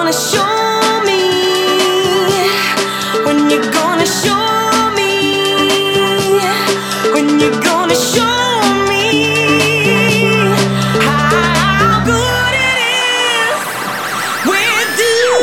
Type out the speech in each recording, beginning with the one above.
gonna show me? When you gonna show me? When you gonna show me how good it is with you?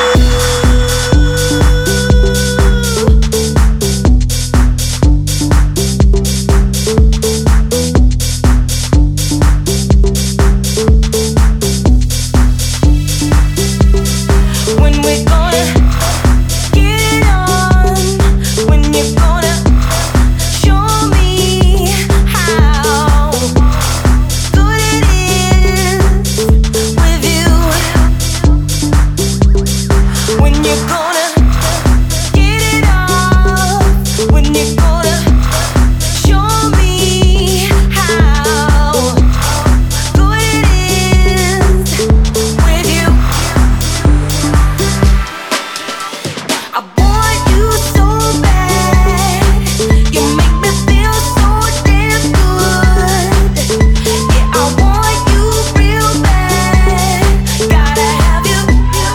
When we're gonna get it on? When you're gonna show me how good it is with you? When you're gonna get it on? When you're gonna show me how good it is with you? I want you so bad. You make me feel so damn good. Yeah, I want you real bad. Gotta have you.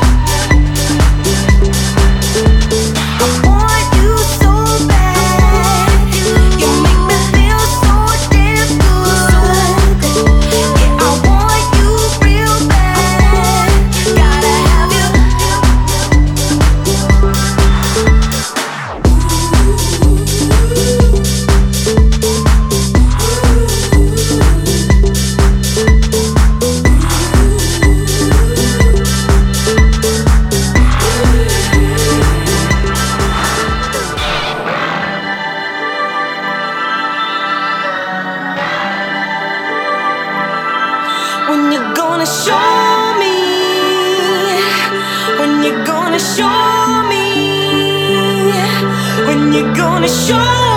I want you so bad. You make me feel so damn good. Yeah, I want you real bad. Gotta have you. When you gonna show me? When you gonna show me? When you gonna show